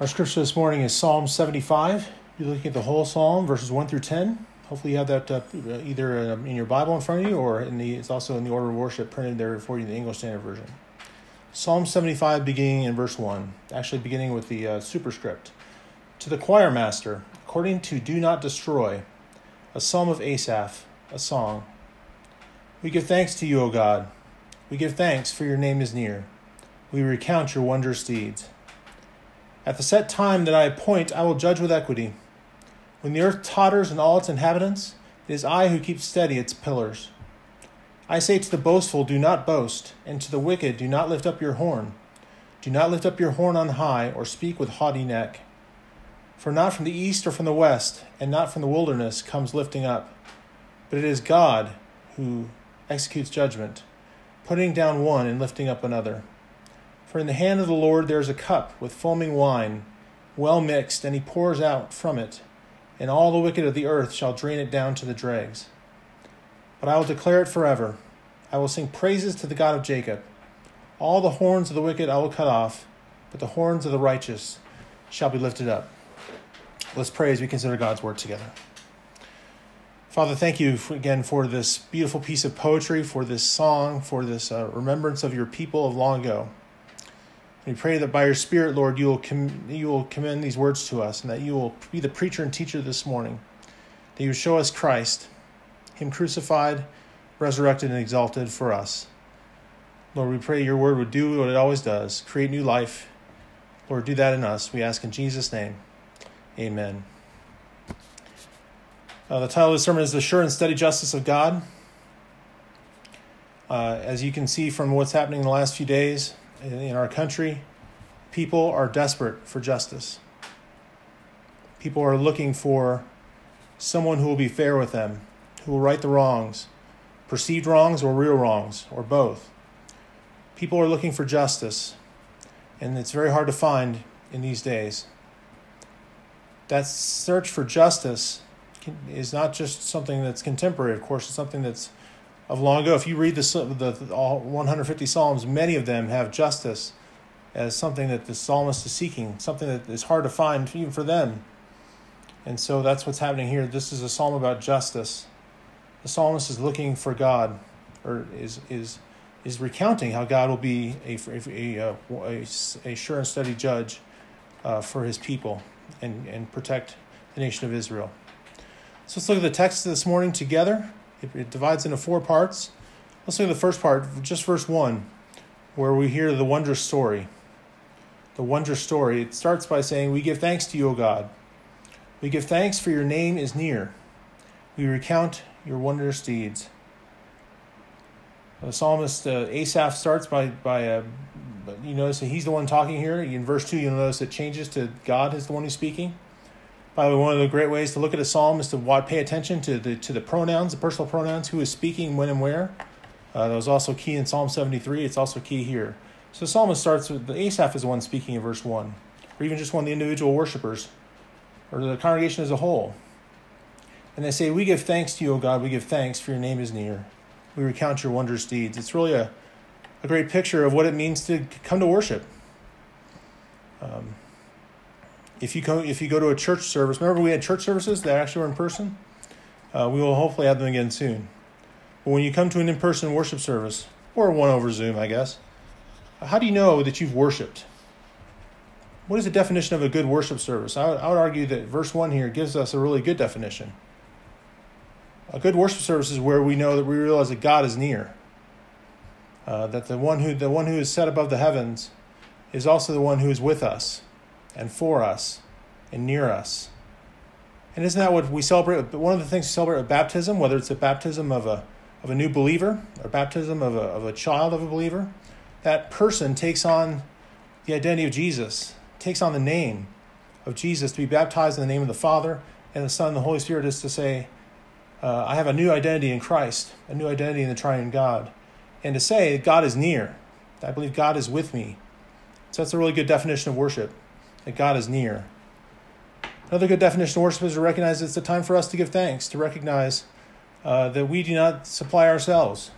Our scripture this morning is Psalm 75. You're looking at the whole psalm, verses 1 through 10. Hopefully you have that either in your Bible in front of you or it's also in the order of worship printed there for you in the English Standard Version. Psalm 75 beginning in verse 1, actually beginning with the superscript. To the choir master, according to Do Not Destroy, a psalm of Asaph, a song. We give thanks to you, O God. We give thanks, for your name is near. We recount your wondrous deeds. At the set time that I appoint, I will judge with equity. When the earth totters and all its inhabitants, it is I who keep steady its pillars. I say to the boastful, do not boast, and to the wicked, do not lift up your horn. Do not lift up your horn on high, or speak with haughty neck. For not from the east or from the west, and not from the wilderness comes lifting up, but it is God who executes judgment, putting down one and lifting up another. For in the hand of the Lord there is a cup with foaming wine, well mixed, and he pours out from it, and all the wicked of the earth shall drain it down to the dregs. But I will declare it forever. I will sing praises to the God of Jacob. All the horns of the wicked I will cut off, but the horns of the righteous shall be lifted up. Let's pray as we consider God's word together. Father, thank you again for this beautiful piece of poetry, for this song, for this remembrance of your people of long ago. We pray that by your Spirit, Lord, you will commend these words to us, and that you will be the preacher and teacher this morning, that you will show us Christ, him crucified, resurrected, and exalted for us. Lord, we pray your word would do what it always does, create new life. Lord, do that in us. We ask in Jesus' name. Amen. The title of the sermon is The Sure and Steady Justice of God. As you can see from what's happening in the last few days, in our country, people are desperate for justice. People are looking for someone who will be fair with them, who will right the wrongs, perceived wrongs or real wrongs, or both. People are looking for justice, and it's very hard to find in these days. That search for justice is not just something that's contemporary. Of course, it's something that's of long ago. If you read all 150 Psalms, many of them have justice as something that the psalmist is seeking, something that is hard to find even for them. And so that's what's happening here. This is a psalm about justice. The psalmist is looking for God, or is recounting how God will be a sure and steady judge for his people and protect the nation of Israel. So let's look at the text this morning together. It divides into 4 parts. Let's look at the first part, just verse 1, where we hear the wondrous story. The wondrous story. It starts by saying, we give thanks to you, O God. We give thanks, for your name is near. We recount your wondrous deeds. The psalmist Asaph starts by you notice that he's the one talking here. In verse 2, you'll notice it changes to God is the one who's speaking. By the way, one of the great ways to look at a psalm is to pay attention to the pronouns, the personal pronouns, who is speaking, when and where. That was also key in Psalm 73. It's also key here. So the psalmist starts with, the Asaph is the one speaking in verse 1, or even just one of the individual worshipers, or the congregation as a whole. And they say, we give thanks to you, O God, we give thanks, for your name is near. We recount your wondrous deeds. It's really a great picture of what it means to come to worship. If you go to a church service, remember we had church services that actually were in person? We will hopefully have them again soon. But when you come to an in-person worship service, or one over Zoom, I guess, how do you know that you've worshiped? What is the definition of a good worship service? I would argue that verse 1 here gives us a really good definition. A good worship service is where we know that we realize that God is near. That the one who is set above the heavens is also the one who is with us, and for us, and near us. And isn't that what we celebrate? One of the things we celebrate at baptism, whether it's a baptism of a new believer, or baptism of a child of a believer, that person takes on the identity of Jesus, takes on the name of Jesus. To be baptized in the name of the Father and the Son and the Holy Spirit is to say, I have a new identity in Christ, a new identity in the triune God. And to say God is near, I believe God is with me. So that's a really good definition of worship, that God is near. Another good definition of worship is to recognize it's a time for us to give thanks, to recognize that we do not supply ourselves.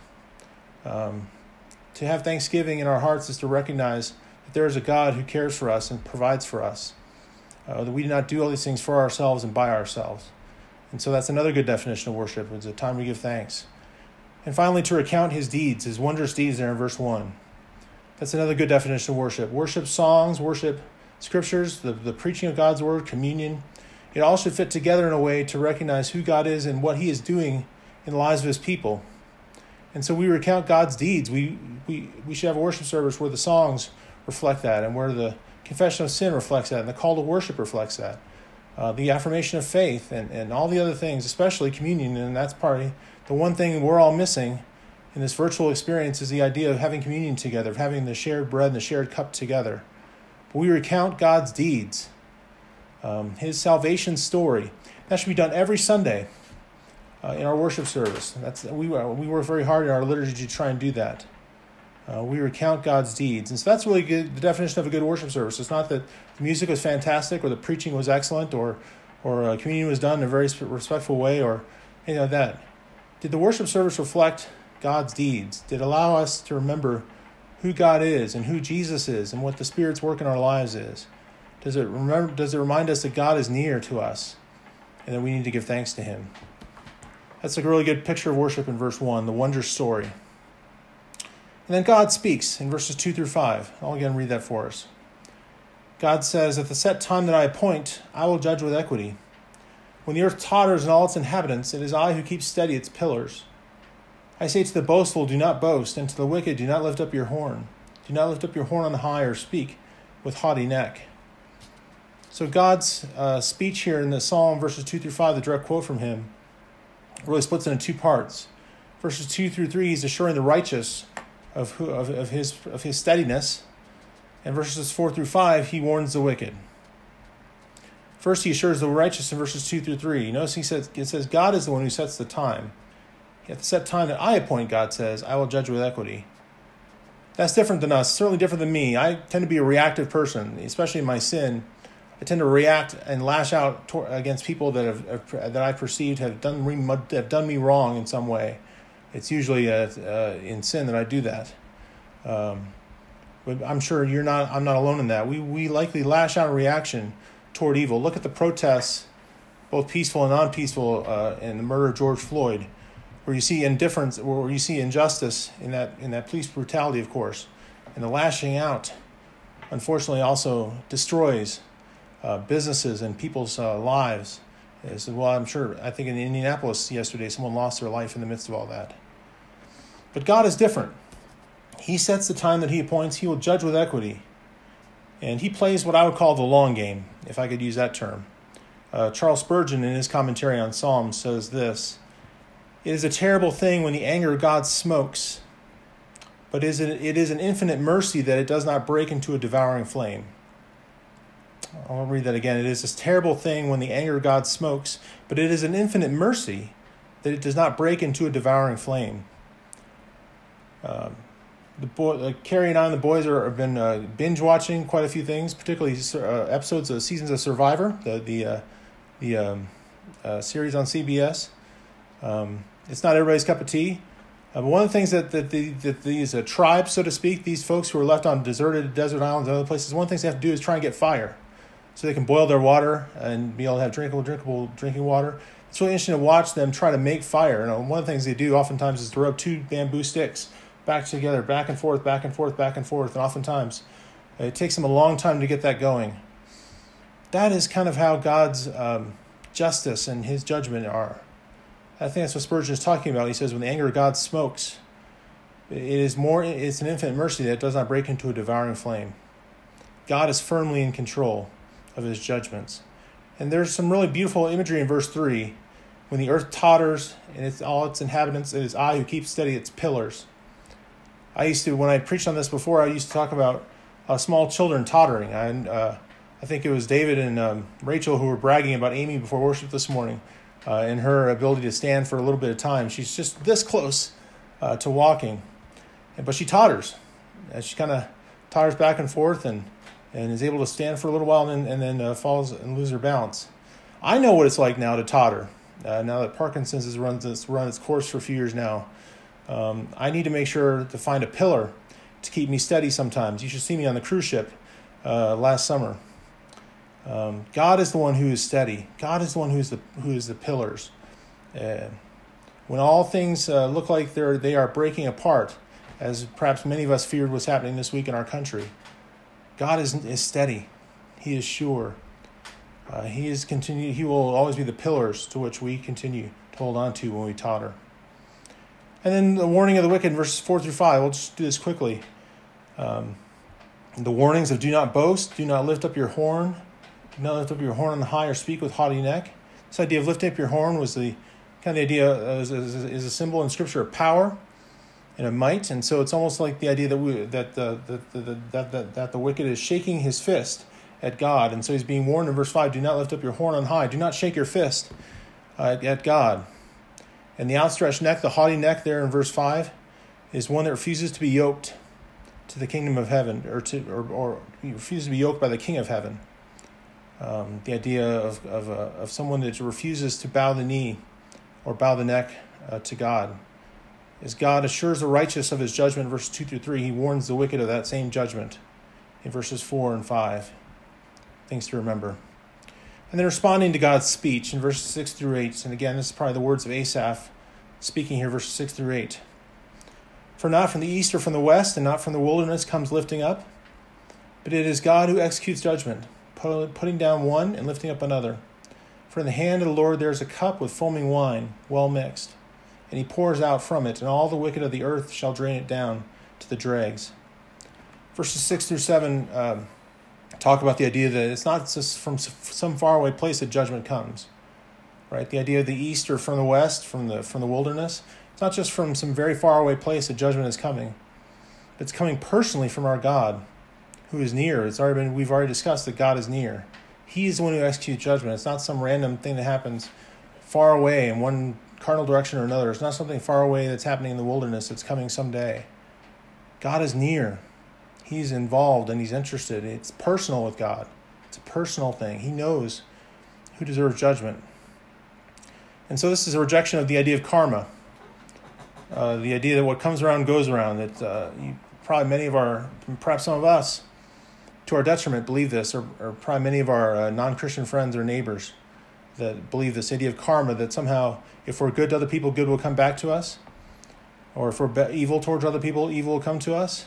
To have thanksgiving in our hearts is to recognize that there is a God who cares for us and provides for us. That we do not do all these things for ourselves and by ourselves. And so that's another good definition of worship. It's a time to give thanks. And finally, to recount his deeds, his wondrous deeds there in verse 1. That's another good definition of worship. Worship songs, worship scriptures, the preaching of God's word, communion. It all should fit together in a way to recognize who God is and what he is doing in the lives of his people. And so we recount God's deeds. We should have a worship service where the songs reflect that, and where the confession of sin reflects that, and the call to worship reflects that. The affirmation of faith and all the other things, especially communion, and that's partly the one thing we're all missing in this virtual experience is the idea of having communion together, of having the shared bread and the shared cup together. But we recount God's deeds, his salvation story. That should be done every Sunday in our worship service. We work very hard in our liturgy to try and do that. We recount God's deeds. And so that's really good, the definition of a good worship service. It's not that the music was fantastic or the preaching was excellent or communion was done in a very respectful way or anything like that. Did the worship service reflect God's deeds? Did it allow us to remember who God is and who Jesus is and what the Spirit's work in our lives is? Does it remind us that God is near to us and that we need to give thanks to him? That's a really good picture of worship in verse 1, the wondrous story. And then God speaks in verses 2 through 5. I'll again read that for us. God says, "At the set time that I appoint, I will judge with equity. When the earth totters and all its inhabitants, it is I who keep steady its pillars. I say to the boastful, do not boast, and to the wicked, do not lift up your horn. Do not lift up your horn on high or speak with haughty neck." So God's speech here in the Psalm, verses 2 through 5, the direct quote from him, really splits into two parts. Verses 2 through 3, he's assuring the righteous of his steadiness. And verses 4 through 5, he warns the wicked. First, he assures the righteous in verses 2 through 3. Notice it says, God is the one who sets the time. At the set time that I appoint, God says, I will judge with equity. That's different than us, certainly different than me. I tend to be a reactive person, especially in my sin. I tend to react and lash out against people that I perceived have done me wrong in some way. It's usually in sin that I do that. But I'm sure I'm not alone in that. We likely lash out in reaction toward evil. Look at the protests, both peaceful and non-peaceful, in the murder of George Floyd, where you see indifference, where you see injustice in that police brutality, of course. And the lashing out, unfortunately, also destroys businesses and people's lives. Well, I think in Indianapolis yesterday, someone lost their life in the midst of all that. But God is different. He sets the time that he appoints. He will judge with equity. And he plays what I would call the long game, if I could use that term. Charles Spurgeon, in his commentary on Psalms, says this: "It is a terrible thing when the anger of God smokes, but it is an infinite mercy that it does not break into a devouring flame." I'll read that again. "It is a terrible thing when the anger of God smokes, but it is an infinite mercy that it does not break into a devouring flame." Carrie and I and the boys have been binge watching quite a few things, particularly episodes of seasons of Survivor, the series on CBS. It's not everybody's cup of tea. But one of the things that these tribes, so to speak, these folks who are left on deserted desert islands and other places, one of the things they have to do is try and get fire so they can boil their water and be able to have drinkable drinking water. It's really interesting to watch them try to make fire. One of the things they do oftentimes is to rub two bamboo sticks back together, back and forth, back and forth, back and forth. And oftentimes it takes them a long time to get that going. That is kind of how God's justice and his judgment are. I think that's what Spurgeon is talking about. He says, when the anger of God smokes, it's an infinite mercy that it does not break into a devouring flame. God is firmly in control of his judgments. And there's some really beautiful imagery in verse 3. When the earth totters and all its inhabitants, it is I who keep steady its pillars. When I preached on this before, I used to talk about small children tottering. And I think it was David and Rachel who were bragging about Amy before worship this morning and her ability to stand for a little bit of time. She's just this close to walking, but she totters. She kind of totters back and forth and is able to stand for a little while and then falls and loses her balance. I know what it's like now to totter. Now that Parkinson's has run its course for a few years now. I need to make sure to find a pillar to keep me steady sometimes. You should see me on the cruise ship last summer. God is the one who is steady. God is the one who is the pillars. When all things look like they are breaking apart, as perhaps many of us feared was happening this week in our country, God is steady. He is sure. He will always be the pillars to which we continue to hold on to when we totter. And then the warning of the wicked in verses 4 through 5. We'll just do this quickly. The warnings of do not boast, do not lift up your horn, do not lift up your horn on high or speak with haughty neck. This idea of lifting up your horn was the idea is a symbol in Scripture of power and of might, and so it's almost like the idea that the wicked is shaking his fist at God, and so he's being warned in verse 5, do not lift up your horn on high, do not shake your fist at God. And the outstretched neck, the haughty neck there in verse 5, is one that refuses to be yoked to the kingdom of heaven, or refuses to be yoked by the King of heaven. The idea of someone that refuses to bow the knee or bow the neck to God. As God assures the righteous of his judgment, verses 2 through 3, he warns the wicked of that same judgment in verses 4 and 5. Things to remember. And then responding to God's speech in verses 6 through 8. And again, this is probably the words of Asaph speaking here, verses 6 through 8. For not from the east or from the west, and not from the wilderness comes lifting up, but it is God who executes judgment, putting down one and lifting up another. For in the hand of the Lord there is a cup with foaming wine, well mixed, and he pours out from it, and all the wicked of the earth shall drain it down to the dregs. Verses 6 through 7 talk about the idea that it's not just from some faraway place that judgment comes, right? The idea of the east or from the west, from the wilderness, it's not just from some very faraway place that judgment is coming. It's coming personally from our God, who is near. We've already discussed that God is near. He is the one who executes judgment. It's not some random thing that happens far away in one cardinal direction or another. It's not something far away that's happening in the wilderness that's coming someday. God is near. He's involved and he's interested. It's personal with God. It's a personal thing. He knows who deserves judgment. And so this is a rejection of the idea of karma. The idea that what comes around goes around. That perhaps some of us, to our detriment, believe this, or probably many of our non-Christian friends or neighbors that believe this idea of karma, that somehow if we're good to other people, good will come back to us, or if we're evil towards other people, evil will come to us.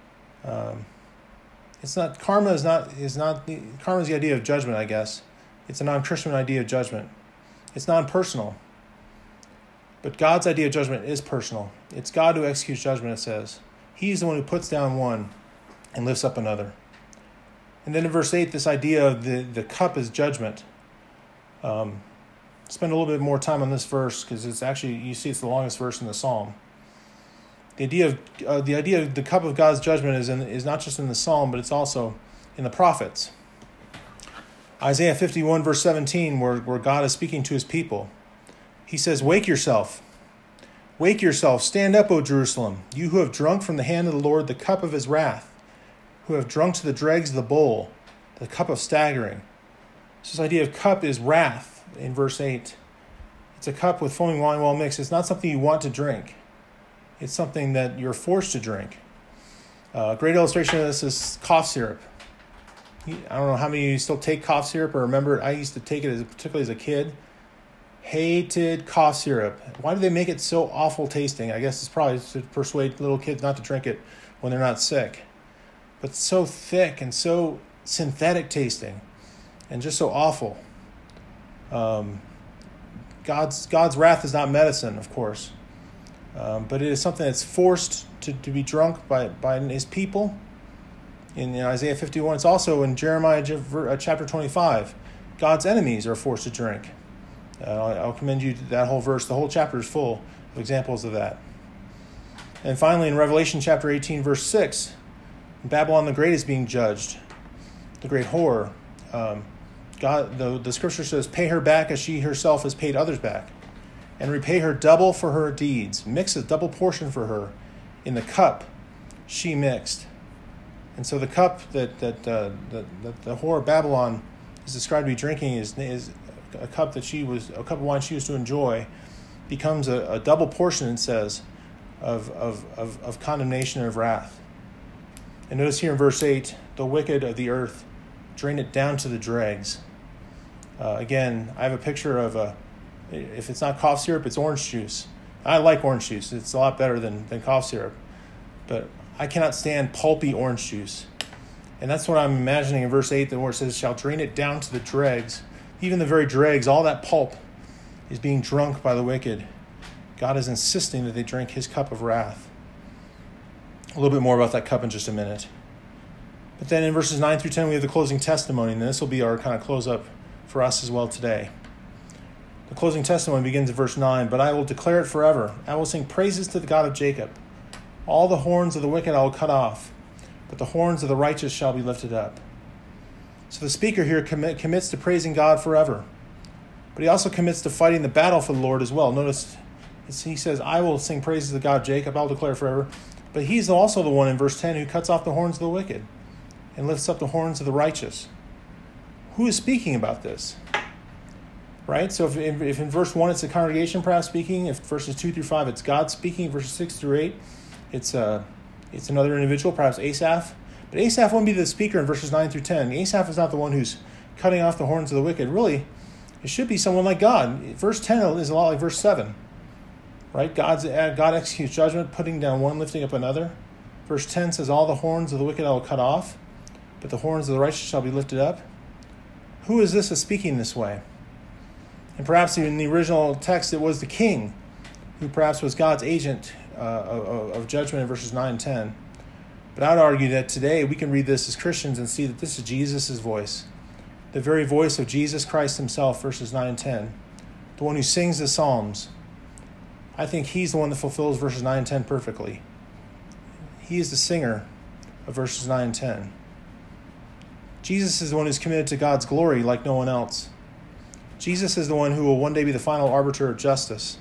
Karma is the idea of judgment, I guess. It's a non-Christian idea of judgment. It's non-personal. But God's idea of judgment is personal. It's God who executes judgment, it says. He's the one who puts down one and lifts up another. And then in verse 8, this idea of the cup is judgment. Spend a little bit more time on this verse because it's actually, you see, it's the longest verse in the psalm. The idea of the cup of God's judgment is not just in the psalm, but it's also in the prophets. Isaiah 51 verse 17, where God is speaking to his people. He says, wake yourself, stand up, O Jerusalem, you who have drunk from the hand of the Lord the cup of his wrath, who have drunk to the dregs of the bowl, the cup of staggering. So this idea of cup is wrath in verse 8. It's a cup with foaming wine well mixed. It's not something you want to drink. It's something that you're forced to drink. A great illustration of this is cough syrup. I don't know how many of you still take cough syrup or remember it. I used to take it particularly as a kid. Hated cough syrup. Why do they make it so awful tasting? I guess it's probably to persuade little kids not to drink it when they're not sick. But it's so thick and so synthetic tasting and just so awful. God's wrath is not medicine, of course. But it is something that's forced to be drunk by his people. In Isaiah 51, it's also in Jeremiah chapter 25. God's enemies are forced to drink. I'll commend you to that whole verse. The whole chapter is full of examples of that. And finally, in Revelation chapter 18, verse 6, Babylon the Great is being judged, the great whore. God, the scripture says, pay her back as she herself has paid others back, and repay her double for her deeds. Mix a double portion for her in the cup she mixed. And so the cup that the whore of Babylon is described to be drinking is a cup of wine she used to enjoy, becomes a double portion, it says, of condemnation and of wrath. And notice here in verse 8, the wicked of the earth drain it down to the dregs. Again, I have a picture of if it's not cough syrup, it's orange juice. I like orange juice. It's a lot better than cough syrup. But I cannot stand pulpy orange juice. And that's what I'm imagining in verse 8, where it says, shall drain it down to the dregs. Even the very dregs, all that pulp is being drunk by the wicked. God is insisting that they drink his cup of wrath. A little bit more about that cup in just a minute. But then in verses 9 through 10, we have the closing testimony, and this will be our kind of close-up for us as well today. The closing testimony begins in verse 9, but I will declare it forever. I will sing praises to the God of Jacob. All the horns of the wicked I will cut off, but the horns of the righteous shall be lifted up. So the speaker here commits to praising God forever, but he also commits to fighting the battle for the Lord as well. Notice he says, I will sing praises to the God of Jacob, I'll declare forever. But he's also the one in verse 10 who cuts off the horns of the wicked and lifts up the horns of the righteous. Who is speaking about this? Right? So if in verse 1 it's the congregation perhaps speaking, if verses 2 through 5 it's God speaking, verses 6 through 8 it's another individual, perhaps Asaph. But Asaph won't be the speaker in verses 9 through 10. Asaph is not the one who's cutting off the horns of the wicked. Really, it should be someone like God. Verse 10 is a lot like verse 7. Right? God executes judgment, putting down one, lifting up another. Verse 10 says, all the horns of the wicked I will cut off, but the horns of the righteous shall be lifted up. Who is this speaking this way? And perhaps in the original text it was the king, who perhaps was God's agent of judgment in verses 9 and 10. But I would argue that today we can read this as Christians and see that this is Jesus' voice, the very voice of Jesus Christ himself, verses 9 and 10, the one who sings the Psalms. I think he's the one that fulfills verses 9 and 10 perfectly. He is the singer of verses 9 and 10. Jesus is the one who's committed to God's glory like no one else. Jesus is the one who will one day be the final arbiter of justice.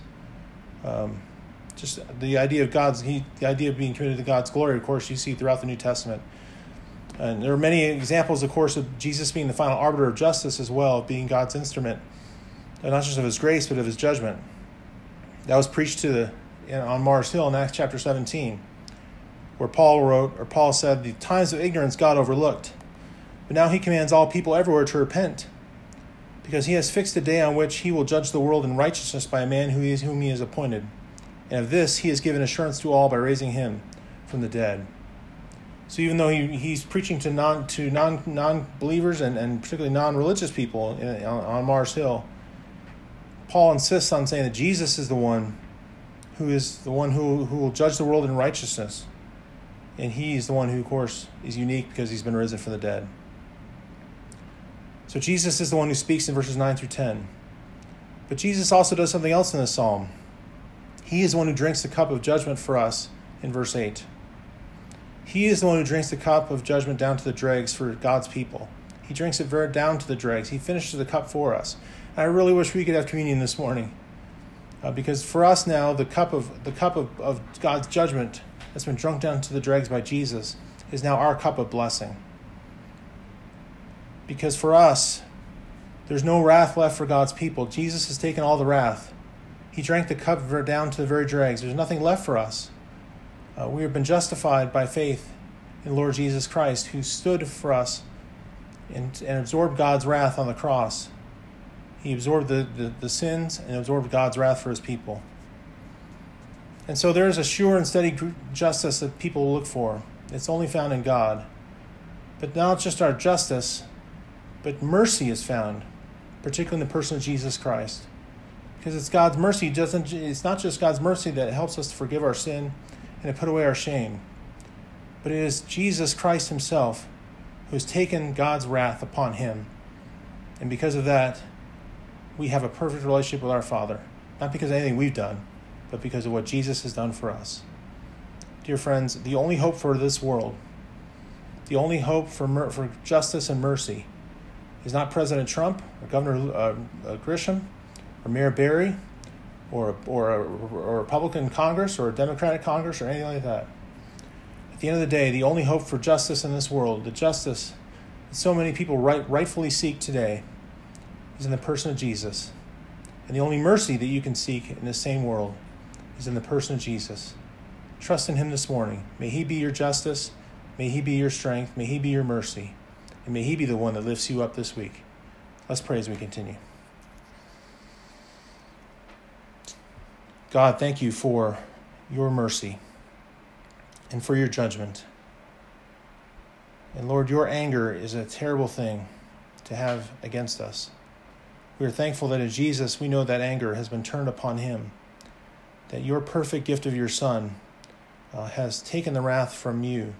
Just the idea of the idea of being committed to God's glory, of course, you see throughout the New Testament. And there are many examples, of course, of Jesus being the final arbiter of justice as well, being God's instrument, and not just of his grace, but of his judgment. That was preached on Mars Hill in Acts chapter 17, where Paul said, the times of ignorance God overlooked, but now he commands all people everywhere to repent, because he has fixed a day on which he will judge the world in righteousness by a man whom he has appointed. And of this he has given assurance to all by raising him from the dead. So even though he's preaching to non-believers and particularly non-religious people on Mars Hill, Paul insists on saying that Jesus is the one who will judge the world in righteousness. And he's the one who, of course, is unique because he's been risen from the dead. So Jesus is the one who speaks in verses 9 through 10. But Jesus also does something else in this psalm. He is the one who drinks the cup of judgment for us in verse 8. He is the one who drinks the cup of judgment down to the dregs for God's people. He drinks it very down to the dregs. He finishes the cup for us. And I really wish we could have communion this morning. Because for us now, the cup of God's judgment that's been drunk down to the dregs by Jesus is now our cup of blessing. Because for us, there's no wrath left for God's people. Jesus has taken all the wrath. He drank the cup down to the very dregs. There's nothing left for us. We have been justified by faith in Lord Jesus Christ, who stood for us and absorbed God's wrath on the cross. He absorbed the sins and absorbed God's wrath for his people. And so there is a sure and steady justice that people look for. It's only found in God. But not just our justice, but mercy is found, particularly in the person of Jesus Christ. Because it's God's mercy. It's not just God's mercy that helps us to forgive our sin and to put away our shame, but it is Jesus Christ himself who has taken God's wrath upon him. And because of that, we have a perfect relationship with our Father, not because of anything we've done, but because of what Jesus has done for us. Dear friends, the only hope for this world, the only hope for justice and mercy is not President Trump or Governor Grisham or Mayor Barry or a Republican Congress or a Democratic Congress or anything like that. At the end of the day, the only hope for justice in this world, the justice that so many people rightfully seek today, is in the person of Jesus. And the only mercy that you can seek in this same world is in the person of Jesus. Trust in him this morning. May he be your justice. May he be your strength. May he be your mercy. and may he be the one that lifts you up this week. Let's pray as we continue. God, thank you for your mercy and for your judgment. And Lord, your anger is a terrible thing to have against us. We are thankful that in Jesus we know that anger has been turned upon him, that your perfect gift of your Son has taken the wrath from you,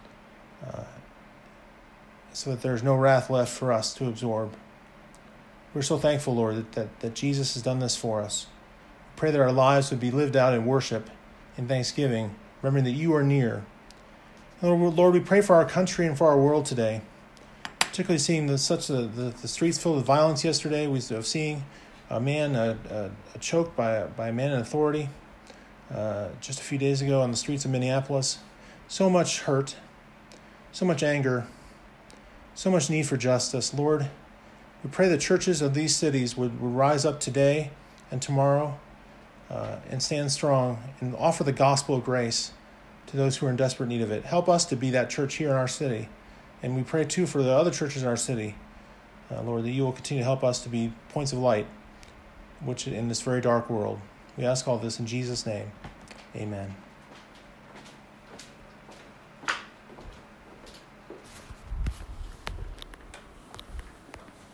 so that there's no wrath left for us to absorb. We're so thankful, Lord, that Jesus has done this for us. Pray that our lives would be lived out in worship and thanksgiving, remembering that you are near. Lord, we pray for our country and for our world today, particularly seeing the streets filled with violence yesterday. We have seen a man choked by a man in authority just a few days ago on the streets of Minneapolis. So much hurt, so much anger, so much need for justice. Lord, we pray that churches of these cities would rise up today and tomorrow and stand strong and offer the gospel of grace to those who are in desperate need of it. Help us to be that church here in our city. And we pray, too, for the other churches in our city, Lord, that you will continue to help us to be points of light which in this very dark world. We ask all this in Jesus' name. Amen.